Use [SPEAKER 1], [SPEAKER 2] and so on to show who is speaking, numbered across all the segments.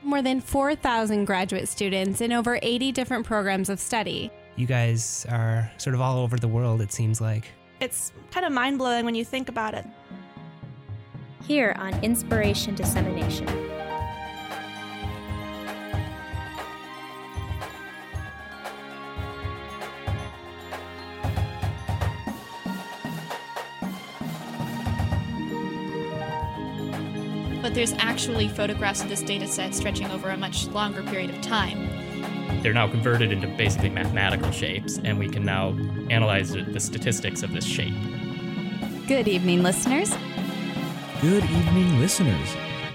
[SPEAKER 1] more than 4,000 graduate students in over 80 different programs of study.
[SPEAKER 2] You guys are sort of all over the world, it seems like.
[SPEAKER 3] It's kind of mind-blowing when you think about it.
[SPEAKER 4] Here on Inspiration Dissemination.
[SPEAKER 5] But there's actually photographs of this data set stretching over a much longer period of time.
[SPEAKER 6] They're now converted into basically mathematical shapes, and we can now analyze the statistics of this shape.
[SPEAKER 7] Good evening, listeners.
[SPEAKER 8] Good evening, listeners.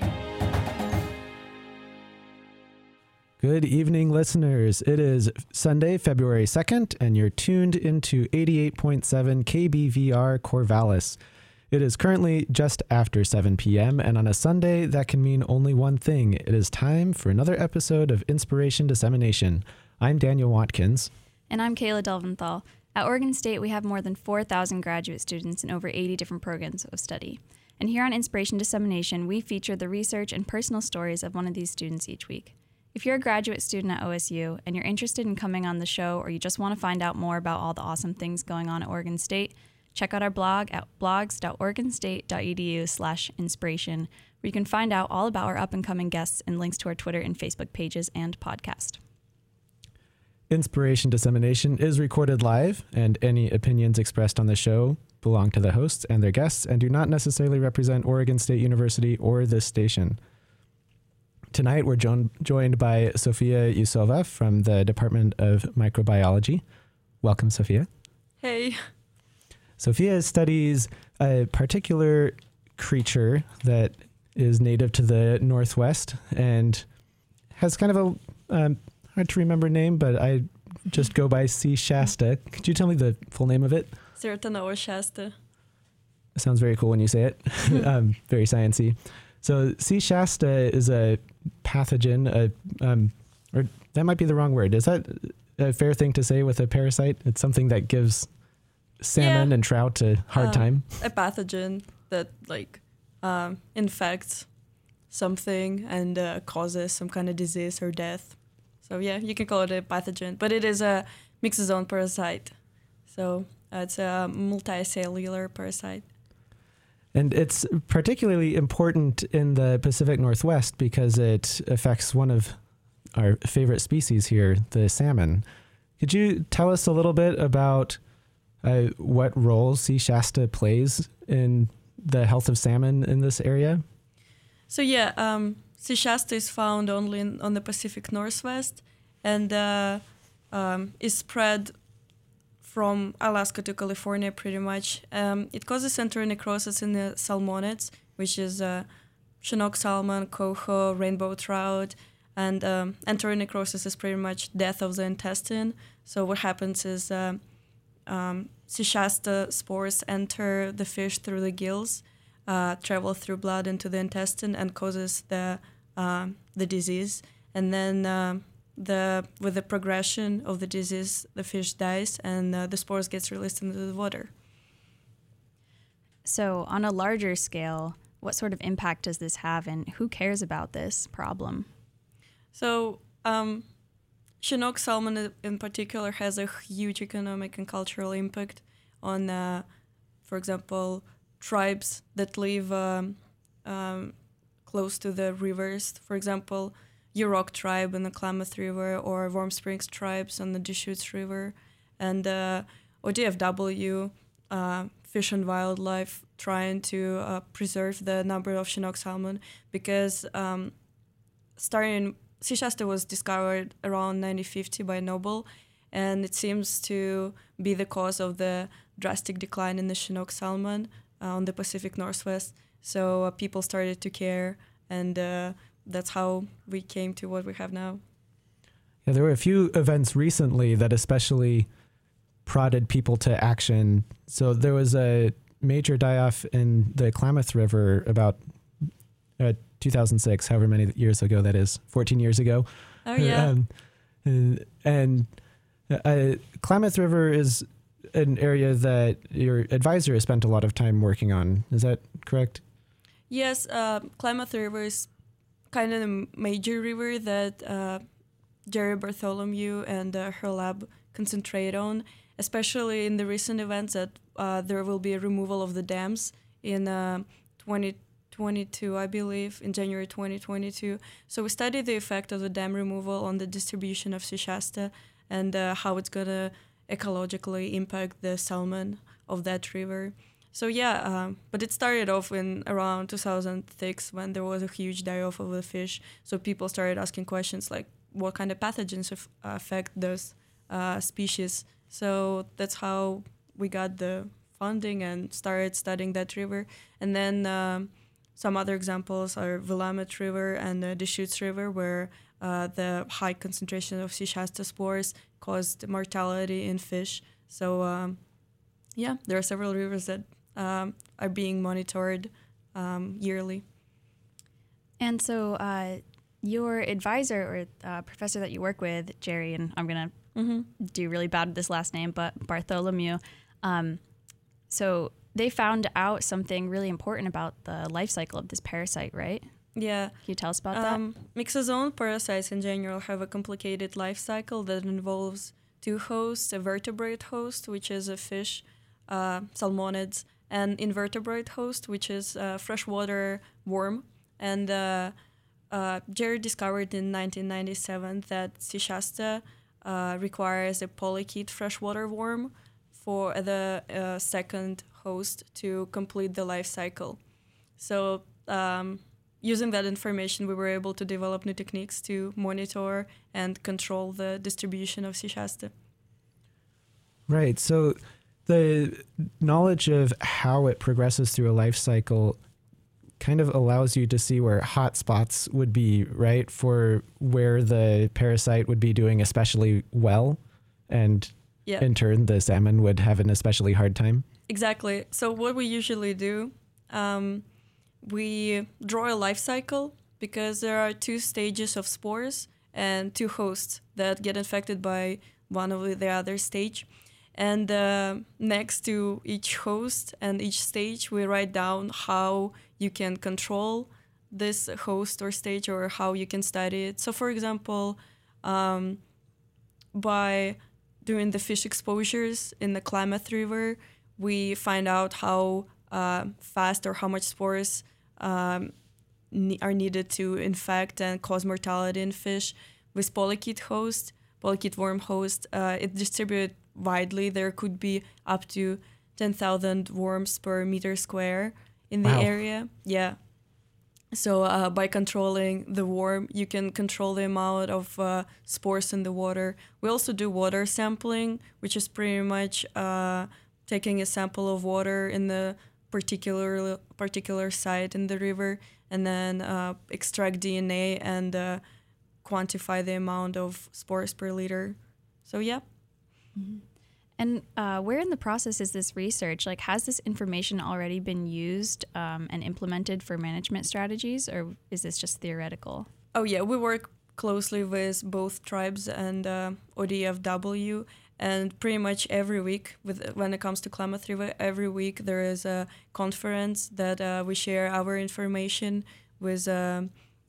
[SPEAKER 9] Good evening, listeners. It is Sunday, February 2nd, and you're tuned into 88.7 KBVR Corvallis. It is currently just after 7 p.m., and on a Sunday, that can mean only one thing. It is time for another episode of Inspiration Dissemination. I'm Daniel Watkins.
[SPEAKER 7] And I'm Kayla Delventhal. At Oregon State, we have more than 4,000 graduate students in over 80 different programs of study. And here on Inspiration Dissemination, we feature the research and personal stories of one of these students each week. If you're a graduate student at OSU and you're interested in coming on the show, or you just want to find out more about all the awesome things going on at Oregon State, check out our blog at blogs.oregonstate.edu/inspiration, where you can find out all about our up-and-coming guests and links to our Twitter and Facebook pages and podcast.
[SPEAKER 9] Inspiration Dissemination is recorded live, and any opinions expressed on the show belong to the hosts and their guests and do not necessarily represent Oregon State University or this station. Tonight, we're joined by Sofia Yusova from the Department of Microbiology. Welcome, Sofia.
[SPEAKER 3] Hey.
[SPEAKER 9] Sofia studies a particular creature that is native to the Northwest and has kind of a hard to remember name, but I just go by C. Shasta. Could you tell me the full name of it?
[SPEAKER 3] Ceratonoa Shasta.
[SPEAKER 9] It sounds very cool when you say it. Very sciencey. So C. Shasta is a pathogen, or that might be the wrong word. Is that a fair thing to say with a parasite? It's something that gives salmon and trout a hard time?
[SPEAKER 3] A pathogen that infects something and causes some kind of disease or death. So yeah, you can call it a pathogen, but it is a myxozoan parasite. So it's a multicellular parasite.
[SPEAKER 9] And it's particularly important in the Pacific Northwest because it affects one of our favorite species here, the salmon. Could you tell us a little bit about what role C. Shasta plays in the health of salmon in this area?
[SPEAKER 3] So yeah, C. Shasta is found only on the Pacific Northwest and is spread from Alaska to California pretty much. It causes enteronecrosis in the salmonids, which is Chinook salmon, coho, rainbow trout, and enteronecrosis is pretty much death of the intestine. So what happens is C. Shasta spores enter the fish through the gills, travel through blood into the intestine, and causes the disease. And then with the progression of the disease, the fish dies, and the spores gets released into the water.
[SPEAKER 7] So on a larger scale, what sort of impact does this have, and who cares about this problem?
[SPEAKER 3] So Chinook salmon in particular has a huge economic and cultural impact on, for example, tribes that live close to the rivers. For example, Yurok tribe in the Klamath River, or Warm Springs tribes on the Deschutes River, and ODFW, Fish and Wildlife, trying to preserve the number of Chinook salmon because C. Shasta was discovered around 1950 by Noble, and it seems to be the cause of the drastic decline in the Chinook salmon on the Pacific Northwest. So people started to care, and that's how we came to what we have now.
[SPEAKER 9] Yeah, there were a few events recently that especially prodded people to action. So there was a major die-off in the Klamath River about 2006, however many years ago that is, 14 years ago.
[SPEAKER 3] Oh, yeah.
[SPEAKER 9] And Klamath River is an area that your advisor has spent a lot of time working on. Is that correct?
[SPEAKER 3] Yes, Klamath River is kind of a major river that Jerry Bartholomew and her lab concentrate on, especially in the recent events that there will be a removal of the dams in 2022, I believe, in January 2022. So we studied the effect of the dam removal on the distribution of Sea Shasta and how it's going to ecologically impact the salmon of that river. So but it started off in around 2006 when there was a huge die-off of the fish. So people started asking questions like, what kind of pathogens affect those species? So that's how we got the funding and started studying that river. And then some other examples are Willamette River and the Deschutes River, where the high concentration of Sea Shasta spores caused mortality in fish. So there are several rivers that are being monitored yearly.
[SPEAKER 7] And so your advisor or professor that you work with, Jerry, and I'm going to do really bad with this last name, but Bartholomew, so they found out something really important about the life cycle of this parasite, right?
[SPEAKER 3] Yeah.
[SPEAKER 7] Can you tell us about that?
[SPEAKER 3] Myxozoan parasites in general have a complicated life cycle that involves two hosts, a vertebrate host, which is a fish, salmonids, and invertebrate host, which is a freshwater worm. And Jerry discovered in 1997 that Sea Shasta requires a polychaete freshwater worm for the second host to complete the life cycle. So using that information, we were able to develop new techniques to monitor and control the distribution of Sea Shasta.
[SPEAKER 9] Right. So the knowledge of how it progresses through a life cycle kind of allows you to see where hot spots would be, right? For where the parasite would be doing especially well, and in turn, the salmon would have an especially hard time.
[SPEAKER 3] Exactly. So what we usually do, we draw a life cycle because there are two stages of spores and two hosts that get infected by one of the other stage. And next to each host and each stage, we write down how you can control this host or stage or how you can study it. So, for example, by doing the fish exposures in the Klamath River, we find out how fast or how much spores are needed to infect and cause mortality in fish. With polychaete worm host, it distributes widely. There could be up to 10,000 worms per meter square in the area. Yeah. So by controlling the worm, you can control the amount of spores in the water. We also do water sampling, which is pretty much taking a sample of water in the particular site in the river and then extract DNA and quantify the amount of spores per liter. So, yeah.
[SPEAKER 7] Mm-hmm. And where in the process is this research? Like, has this information already been used and implemented for management strategies, or is this just theoretical?
[SPEAKER 3] Oh, yeah. We work closely with both tribes and ODFW, and pretty much every week, when it comes to Klamath River, every week there is a conference that we share our information with the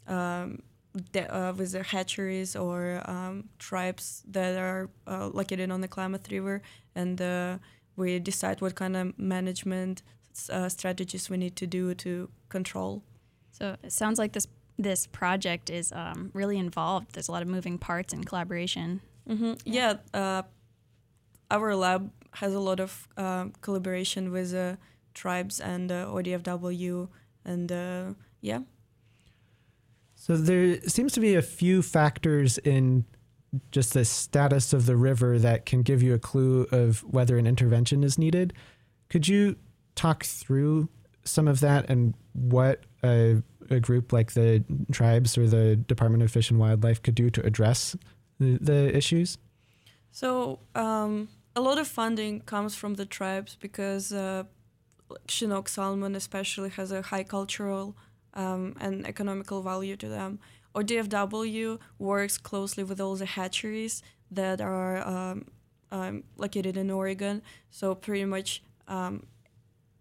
[SPEAKER 3] hatcheries or tribes that are located on the Klamath River, and we decide what kind of management strategies we need to do to control.
[SPEAKER 7] So it sounds like this project is really involved. There's a lot of moving parts and collaboration.
[SPEAKER 3] Mm-hmm. Yeah, our lab has a lot of collaboration with tribes and ODFW, and yeah.
[SPEAKER 9] So there seems to be a few factors in just the status of the river that can give you a clue of whether an intervention is needed. Could you talk through some of that and what a group like the tribes or the Department of Fish and Wildlife could do to address the issues?
[SPEAKER 3] So a lot of funding comes from the tribes because Chinook salmon especially has a high cultural and economical value to them. ODFW works closely with all the hatcheries that are located in Oregon. So pretty much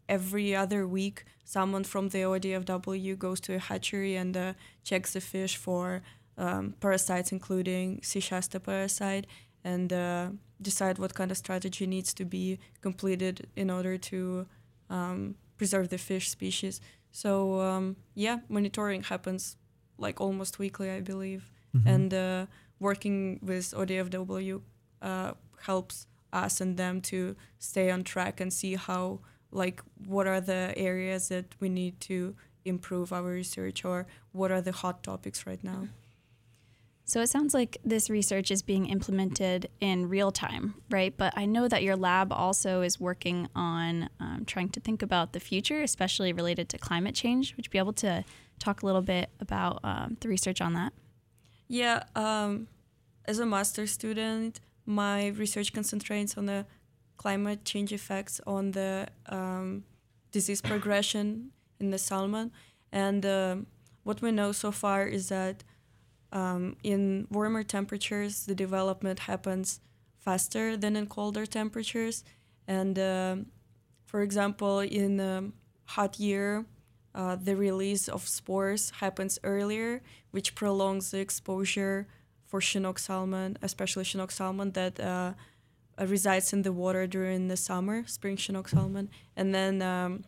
[SPEAKER 3] every other week, someone from the ODFW goes to a hatchery and checks the fish for parasites, including sea shasta parasite, and decide what kind of strategy needs to be completed in order to preserve the fish species. So monitoring happens like almost weekly, I believe.
[SPEAKER 9] Mm-hmm.
[SPEAKER 3] And working with ODFW helps us and them to stay on track and see how, like, what are the areas that we need to improve our research, or what are the hot topics right now.
[SPEAKER 7] So it sounds like this research is being implemented in real time, right? But I know that your lab also is working on trying to think about the future, especially related to climate change. Would you be able to talk a little bit about the research on that?
[SPEAKER 3] Yeah, as a master's student, my research concentrates on the climate change effects on the disease progression in the salmon. And what we know so far is that in warmer temperatures, the development happens faster than in colder temperatures. And for example, in a hot year, the release of spores happens earlier, which prolongs the exposure for Chinook salmon, especially Chinook salmon that resides in the water during the summer, spring Chinook salmon. And then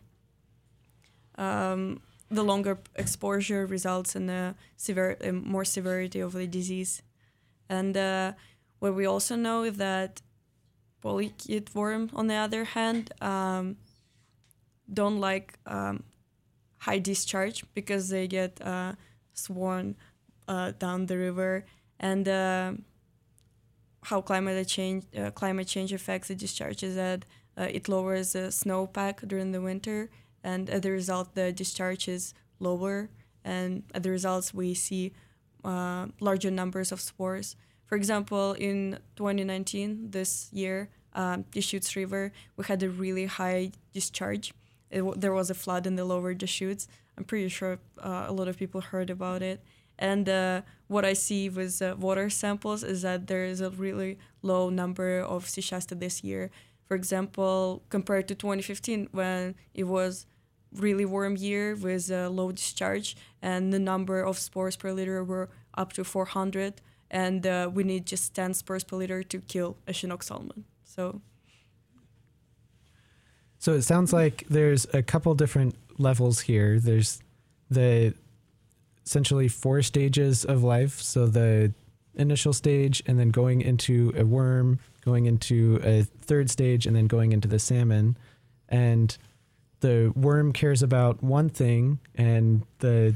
[SPEAKER 3] the longer exposure results in more severity of the disease. And what we also know is that polychaete worm, on the other hand, don't like high discharge because they get sworn down the river. And how climate change affects the discharge is that it lowers the snowpack during the winter, and as a result, the discharge is lower, and as a result, we see larger numbers of spores. For example, in 2019, this year, Deschutes River, we had a really high discharge. There was a flood in the lower Deschutes. I'm pretty sure a lot of people heard about it. And what I see with water samples is that there is a really low number of sea shasta this year. For example, compared to 2015, when it was really warm year with low discharge, and the number of spores per liter were up to 400, and we need just 10 spores per liter to kill a Chinook salmon. So
[SPEAKER 9] it sounds like there's a couple different levels here. There's the essentially 4 stages of life. So the initial stage, and then going into a worm, going into a third stage, and then going into the salmon. And the worm cares about one thing, and the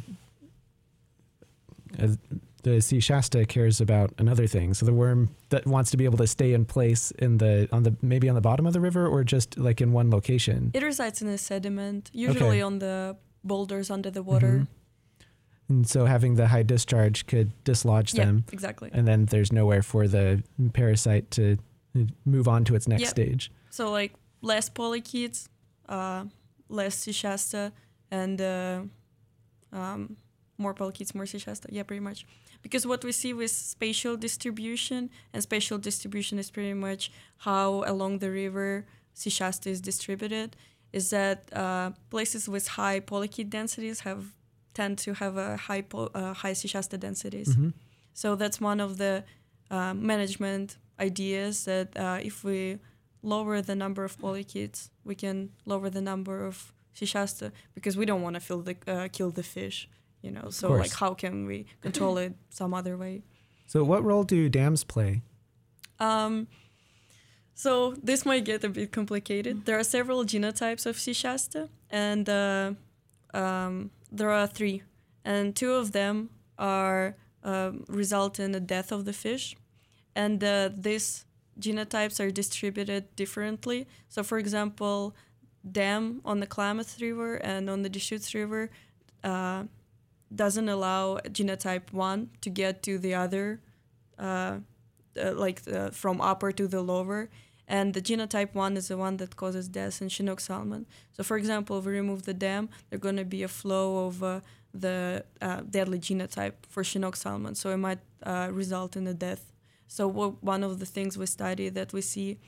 [SPEAKER 9] sea shasta cares about another thing. So the worm that wants to be able to stay in place maybe on the bottom of the river, or just like in one location.
[SPEAKER 3] It resides in the sediment, usually on the boulders under the water.
[SPEAKER 9] Mm-hmm. And so having the high discharge could dislodge them.
[SPEAKER 3] Yeah, exactly.
[SPEAKER 9] And then there's nowhere for the parasite to move on to its next stage.
[SPEAKER 3] So like less polychaetes, less sea shasta, and more polychaetes, more sea shasta. Yeah, pretty much. Because what we see with spatial distribution, and spatial distribution is pretty much how along the river sea shasta is distributed, is that places with high polychaete densities tend to have a high sea shasta densities.
[SPEAKER 9] Mm-hmm.
[SPEAKER 3] So that's one of the management ideas, that if we lower the number of polychaetes, we can lower the number of sea shasta, because we don't want to kill the fish, So like, how can we control it some other way?
[SPEAKER 9] So what role do dams play?
[SPEAKER 3] So this might get a bit complicated. There are several genotypes of sea shasta, and there are 3, and 2 of them are result in the death of the fish, and these genotypes are distributed differently. So, for example, dam on the Klamath River and on the Deschutes River doesn't allow genotype 1 to get to the other, from upper to the lower. And the genotype 1 is the one that causes death in Chinook salmon. So, for example, if we remove the dam, there's going to be a flow of the deadly genotype for Chinook salmon. So it might result in a death. So one of the things we study that we see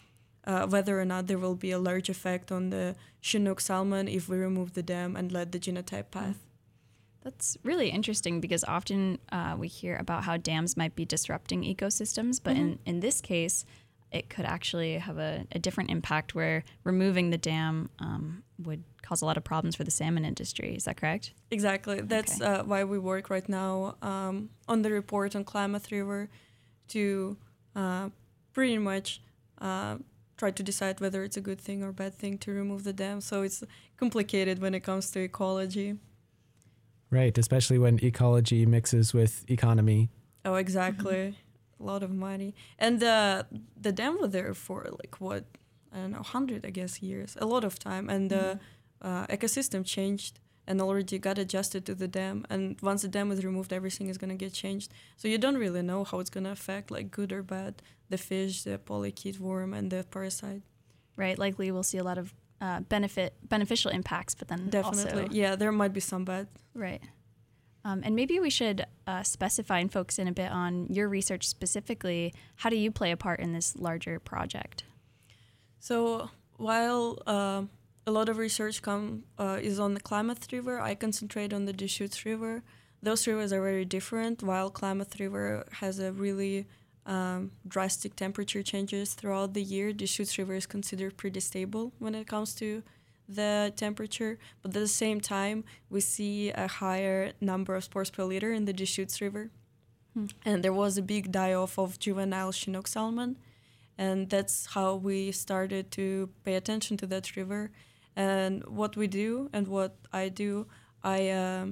[SPEAKER 3] whether or not there will be a large effect on the Chinook salmon if we remove the dam and let the genotype path.
[SPEAKER 7] That's really interesting because often we hear about how dams might be disrupting ecosystems, but in this case, it could actually have a different impact where removing the dam would cause a lot of problems for the salmon industry. Is that correct?
[SPEAKER 3] Exactly. That's why we work right now on the report on Klamath River to pretty much try to decide whether it's a good thing or bad thing to remove the dam. So it's complicated when it comes to ecology.
[SPEAKER 9] Right, especially when ecology mixes with economy.
[SPEAKER 3] Oh, exactly. A lot of money. And the dam was there for like what, I don't know, 100, I guess, years. A lot of time. And the ecosystem changed and already got adjusted to the dam. And once the dam is removed, everything is going to get changed. So you don't really know how it's going to affect, like good or bad, the fish, the polychaete worm, and the parasite.
[SPEAKER 7] Right, likely we'll see a lot of beneficial impacts, but then
[SPEAKER 3] definitely,
[SPEAKER 7] also,
[SPEAKER 3] yeah, there might be some bad.
[SPEAKER 7] Right. And maybe we should specify and focus in a bit on your research specifically. How do you play a part in this larger project?
[SPEAKER 3] So while a lot of research is on the Klamath River, I concentrate on the Deschutes River. Those rivers are very different. While Klamath River has a really drastic temperature changes throughout the year, Deschutes River is considered pretty stable when it comes to the temperature, but at the same time we see a higher number of spores per liter in the Deschutes River. And there was a big die-off of juvenile Chinook salmon, and that's how we started to pay attention to that river. And what we do and what I do, I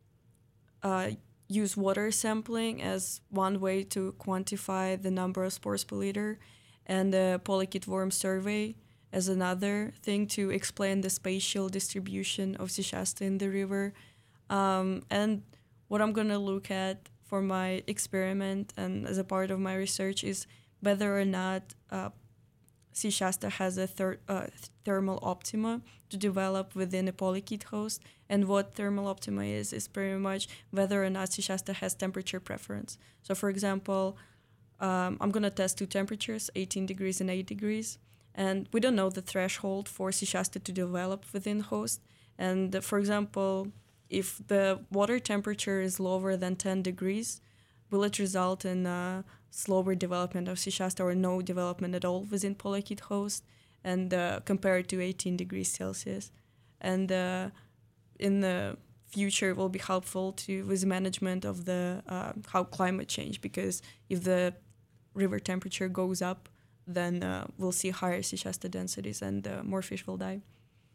[SPEAKER 3] use water sampling as one way to quantify the number of spores per liter, and the polychaete worm survey as another thing to explain the spatial distribution of C. shasta in the river. And what I'm going to look at for my experiment and as a part of my research is whether or not C. shasta has a thermal optima to develop within a polychaete host. And what thermal optima is pretty much whether or not C. shasta has temperature preference. So for example, I'm going to test two temperatures, 18 degrees and 8 degrees. And we don't know the threshold for C. shasta to develop within host. And for example, if the water temperature is lower than 10 degrees, will it result in slower development of C. shasta or no development at all within polychaete host, and compared to 18 degrees Celsius. And in the future, it will be helpful with management of the how climate change, because if the river temperature goes up, then we'll see higher C. shasta densities and more fish will die.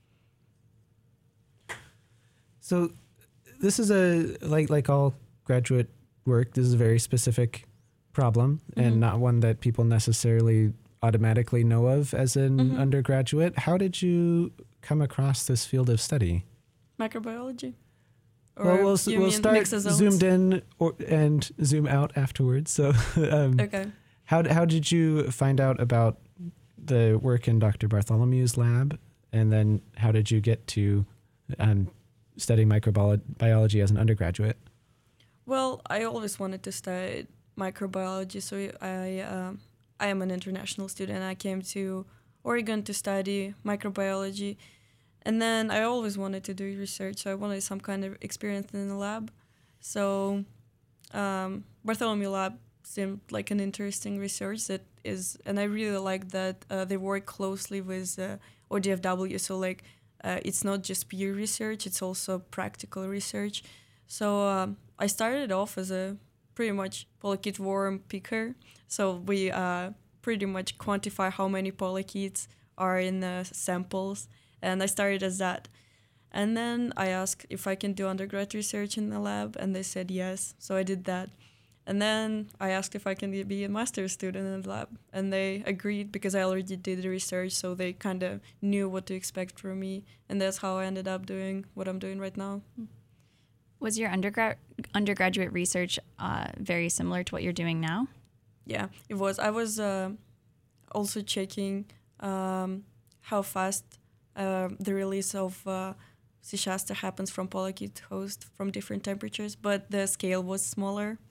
[SPEAKER 9] So this is like all graduate work, this is a very specific problem and not one that people necessarily automatically know of as an undergraduate. How did you come across this field of study?
[SPEAKER 3] Microbiology.
[SPEAKER 9] Or we'll start zoomed in and zoom out afterwards. So
[SPEAKER 3] okay.
[SPEAKER 9] How did you find out about the work in Dr. Bartholomew's lab, and then how did you get to studying microbiology as an undergraduate?
[SPEAKER 3] Well, I always wanted to study microbiology, so I am an international student. I came to Oregon to study microbiology, and then I always wanted to do research, so I wanted some kind of experience in the lab. So Bartholomew Lab seemed like an interesting research and I really like that they work closely with ODFW. So like it's not just peer research, it's also practical research. So I started off as a pretty much polychaete worm picker. So we pretty much quantify how many polychaetes are in the samples, and I started as that. And then I asked if I can do undergrad research in the lab, and they said yes, so I did that. And then I asked if I can be a master's student in the lab, and they agreed because I already did the research, so they kind of knew what to expect from me, and that's how I ended up doing what I'm doing right now.
[SPEAKER 7] Was your undergraduate research very similar to what you're doing now?
[SPEAKER 3] Yeah, it was. I was also checking how fast the release of C. shasta happens from polychaete host from different temperatures, but the scale was smaller.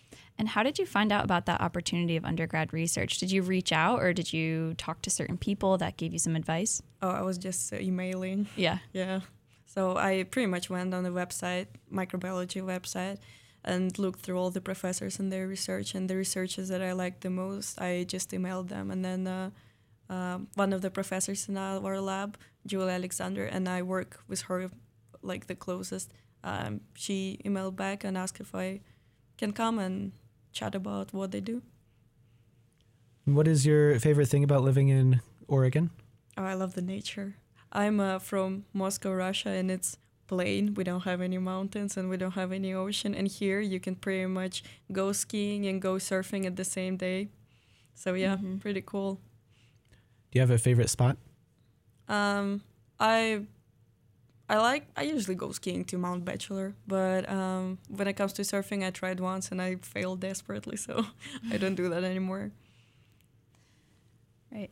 [SPEAKER 7] And how did you find out about that opportunity of undergrad research? Did you reach out or did you talk to certain people that gave you some advice?
[SPEAKER 3] Oh, I was just emailing.
[SPEAKER 7] Yeah.
[SPEAKER 3] Yeah. So I pretty much went on the website, microbiology website, and looked through all the professors and their research, and the researchers that I liked the most, I just emailed them. And then one of the professors in our lab, Julie Alexander, and I work with her like the closest. She emailed back and asked if I can come and chat about what they do.
[SPEAKER 9] What is your favorite thing about living in Oregon?
[SPEAKER 3] Oh, I love the nature. I'm from Moscow, Russia, and it's plain. We don't have any mountains and we don't have any ocean. And here you can pretty much go skiing and go surfing at the same day. So yeah, pretty cool.
[SPEAKER 9] Do you have a favorite spot?
[SPEAKER 3] I usually go skiing to Mount Bachelor, but when it comes to surfing, I tried once and I failed desperately, so I don't do that anymore.
[SPEAKER 7] Right.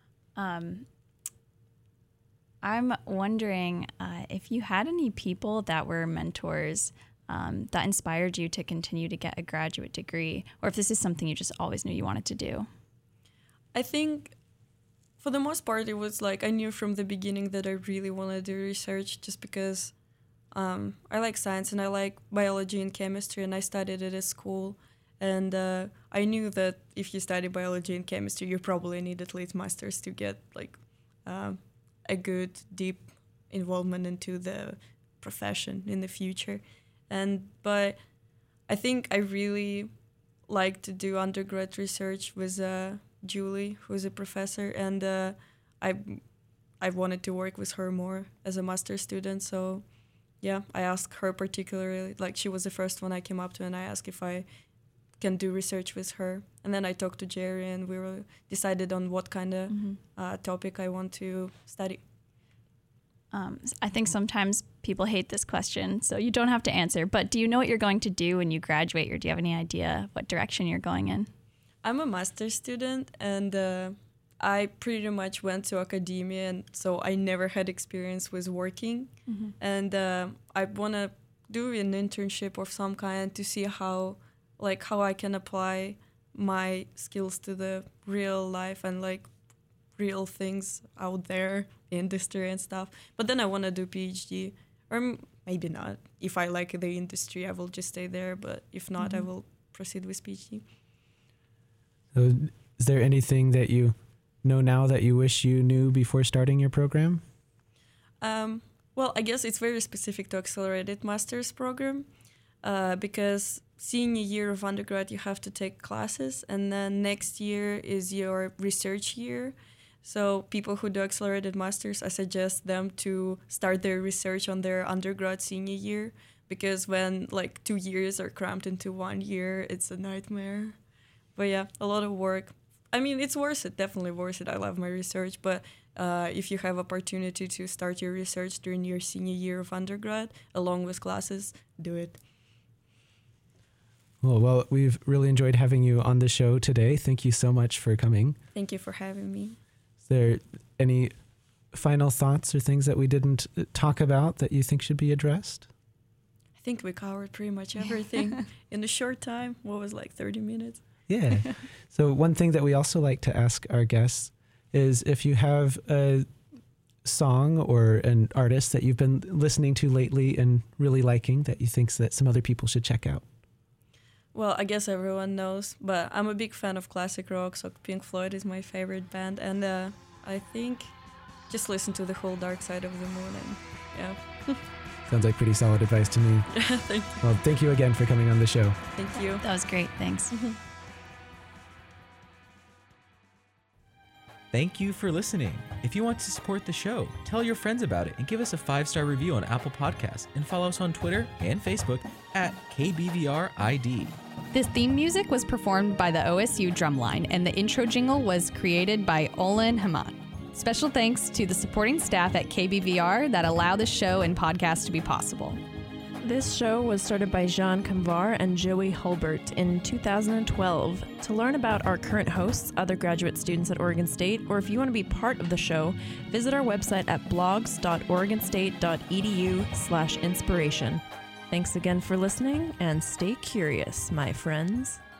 [SPEAKER 7] I'm wondering if you had any people that were mentors that inspired you to continue to get a graduate degree, or if this is something you just always knew you wanted to do.
[SPEAKER 3] I think for the most part, it was like I knew from the beginning that I really wanted to do research just because I like science and I like biology and chemistry, and I studied it at school. And I knew that if you study biology and chemistry, you probably need at least masters to get like a good, deep involvement into the profession in the future. But I think I really like to do undergrad research with Julie, who's a professor, and I wanted to work with her more as a master's student. So yeah, I asked her particularly, like she was the first one I came up to, and I asked if I can do research with her. And then I talked to Jerry, and we decided on what kind of topic I want to study.
[SPEAKER 7] I think sometimes people hate this question, so you don't have to answer, but do you know what you're going to do when you graduate, or do you have any idea what direction you're going in?
[SPEAKER 3] I'm a master's student, and I pretty much went to academia, and so I never had experience with working. And I want to do an internship of some kind to see how I can apply my skills to the real life and like real things out there, industry and stuff. But then I want to do PhD, or maybe not. If I like the industry, I will just stay there. But if not, I will proceed with PhD.
[SPEAKER 9] Is there anything that you know now that you wish you knew before starting your program?
[SPEAKER 3] Well, I guess it's very specific to accelerated master's program because senior year of undergrad, you have to take classes, and then next year is your research year. So people who do accelerated masters, I suggest them to start their research on their undergrad senior year, because when like 2 years are crammed into 1 year, it's a nightmare. But yeah, a lot of work. I mean, it's worth it, definitely worth it. I love my research, but if you have opportunity to start your research during your senior year of undergrad, along with classes, do it.
[SPEAKER 9] Well, we've really enjoyed having you on the show today. Thank you so much for coming.
[SPEAKER 3] Thank you for having me.
[SPEAKER 9] Is there any final thoughts or things that we didn't talk about that you think should be addressed?
[SPEAKER 3] I think we covered pretty much everything in a short time. What was like 30 minutes?
[SPEAKER 9] Yeah. So one thing that we also like to ask our guests is if you have a song or an artist that you've been listening to lately and really liking that you think that some other people should check out.
[SPEAKER 3] Well, I guess everyone knows, but I'm a big fan of classic rock, so Pink Floyd is my favorite band, and I think just listen to the whole Dark Side of the Moon, and yeah.
[SPEAKER 9] Sounds like pretty solid advice to me.
[SPEAKER 3] Thank you.
[SPEAKER 9] Well, thank you again for coming on the show.
[SPEAKER 3] Thank you.
[SPEAKER 7] That was great. Thanks.
[SPEAKER 8] Thank you for listening. If you want to support the show, tell your friends about it and give us a 5-star review on Apple Podcasts, and follow us on Twitter and Facebook at KBVRID.
[SPEAKER 10] This theme music was performed by the OSU Drumline, and the intro jingle was created by Olin Haman. Special thanks to the supporting staff at KBVR that allow the show and podcast to be possible.
[SPEAKER 11] This show was started by Jean Kamvar and Joey Hulbert in 2012. To learn about our current hosts, other graduate students at Oregon State, or if you want to be part of the show, visit our website at blogs.oregonstate.edu/inspiration. Thanks again for listening, and stay curious, my friends.